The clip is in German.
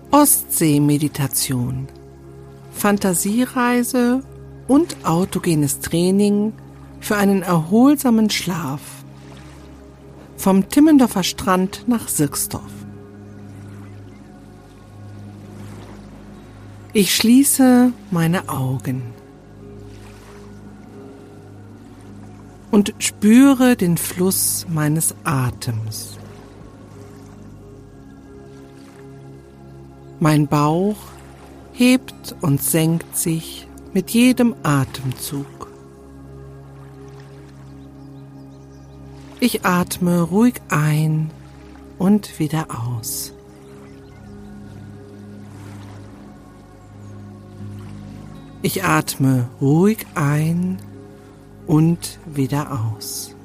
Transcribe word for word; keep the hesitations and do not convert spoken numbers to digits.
Ostsee-Meditation, Fantasiereise und autogenes Training für einen erholsamen Schlaf. Vom Timmendorfer Strand nach Sirksdorf. Ich schließe meine Augen und spüre den Fluss meines Atems. Mein Bauch hebt und senkt sich mit jedem Atemzug. Ich atme ruhig ein und wieder aus. Ich atme ruhig ein und wieder aus.